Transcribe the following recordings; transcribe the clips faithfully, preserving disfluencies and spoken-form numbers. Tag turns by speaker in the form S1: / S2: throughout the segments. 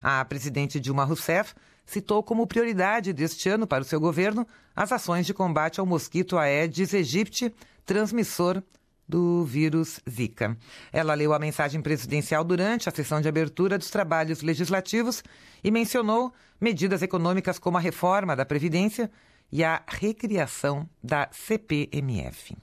S1: A presidente Dilma Rousseff citou como prioridade deste ano para o seu governo as ações de combate ao mosquito Aedes aegypti, transmissor do vírus Zika. Ela leu a mensagem presidencial durante a sessão de abertura dos trabalhos legislativos e mencionou medidas econômicas como a reforma da Previdência e a recriação da C P M F.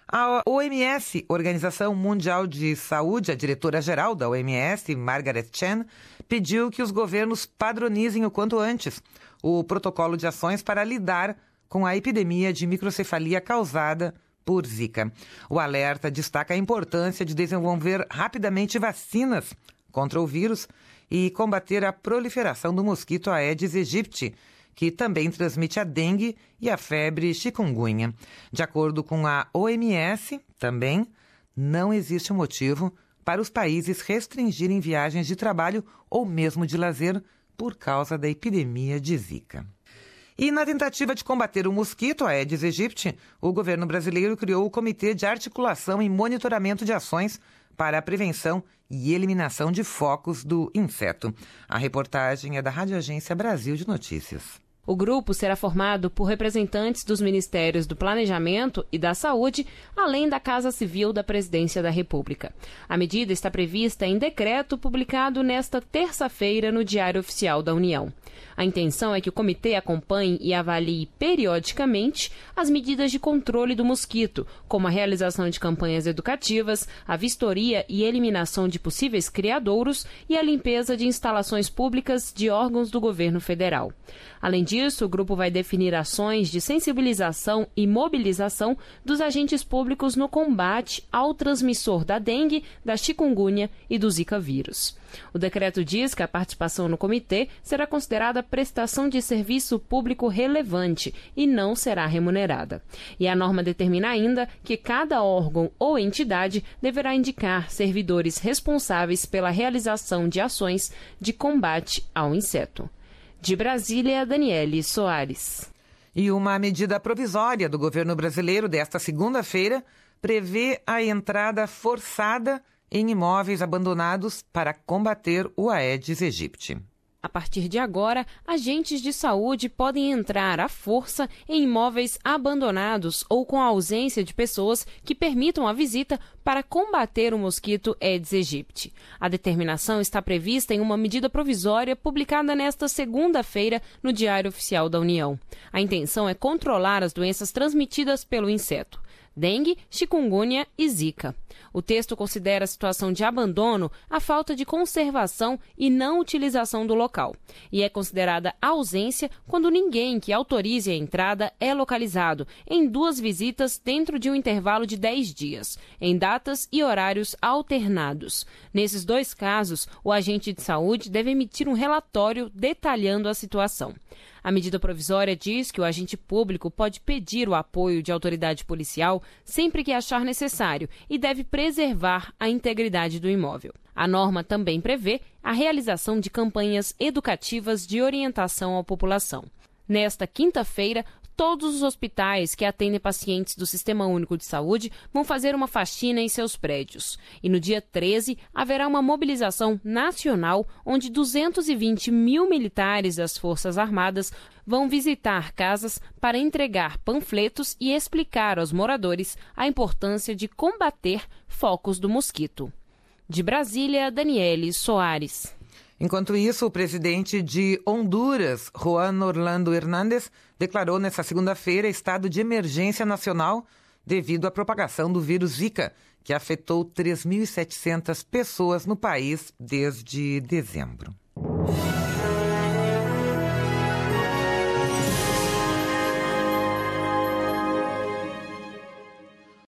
S1: A O M S, Organização Mundial de Saúde, a diretora-geral da O M S, Margaret Chan, pediu que os governos padronizem o quanto antes o protocolo de ações para lidar com a epidemia de microcefalia causada por Zika. O alerta destaca a importância de desenvolver rapidamente vacinas contra o vírus e combater a proliferação do mosquito Aedes aegypti, que também transmite a dengue e a febre chikungunya. De acordo com a O M S, também não existe motivo para os países restringirem viagens de trabalho ou mesmo de lazer por causa da epidemia de Zika. E na tentativa de combater o mosquito Aedes aegypti, o governo brasileiro criou o Comitê de Articulação e Monitoramento de Ações para a Prevenção e Eliminação de Focos do Inseto. A reportagem é da Rádio Agência Brasil de Notícias.
S2: O grupo será formado por representantes dos Ministérios do Planejamento e da Saúde, além da Casa Civil da Presidência da República. A medida está prevista em decreto publicado nesta terça-feira no Diário Oficial da União. A intenção é que o comitê acompanhe e avalie periodicamente as medidas de controle do mosquito, como a realização de campanhas educativas, a vistoria e eliminação de possíveis criadouros e a limpeza de instalações públicas de órgãos do governo federal. Além disso, o grupo vai definir ações de sensibilização e mobilização dos agentes públicos no combate ao transmissor da dengue, da chikungunya e do Zika vírus. O decreto diz que a participação no comitê será considerada prestação de serviço público relevante e não será remunerada. E a norma determina ainda que cada órgão ou entidade deverá indicar servidores responsáveis pela realização de ações de combate ao inseto. De Brasília, Daniele Soares.
S1: E uma medida provisória do governo brasileiro desta segunda-feira prevê a entrada forçada em imóveis abandonados para combater o Aedes aegypti.
S2: A partir de agora, agentes de saúde podem entrar à força em imóveis abandonados ou com a ausência de pessoas que permitam a visita para combater o mosquito Aedes aegypti. A determinação está prevista em uma medida provisória publicada nesta segunda-feira no Diário Oficial da União. A intenção é controlar as doenças transmitidas pelo inseto: dengue, chikungunya e zika. O texto considera a situação de abandono a falta de conservação e não utilização do local, e é considerada ausência quando ninguém que autorize a entrada é localizado em duas visitas dentro de um intervalo de dez dias, em datas e horários alternados. Nesses dois casos, o agente de saúde deve emitir um relatório detalhando a situação. A medida provisória diz que o agente público pode pedir o apoio de autoridade policial sempre que achar necessário e deve preservar a integridade do imóvel. A norma também prevê a realização de campanhas educativas de orientação à população. Nesta quinta-feira, todos os hospitais que atendem pacientes do Sistema Único de Saúde vão fazer uma faxina em seus prédios. E no dia treze, haverá uma mobilização nacional onde duzentos e vinte mil militares das Forças Armadas vão visitar casas para entregar panfletos e explicar aos moradores a importância de combater focos do mosquito. De Brasília, Daniele Soares.
S1: Enquanto isso, o presidente de Honduras, Juan Orlando Hernández, declarou nesta segunda-feira estado de emergência nacional devido à propagação do vírus Zika, que afetou três mil e setecentas pessoas no país desde dezembro.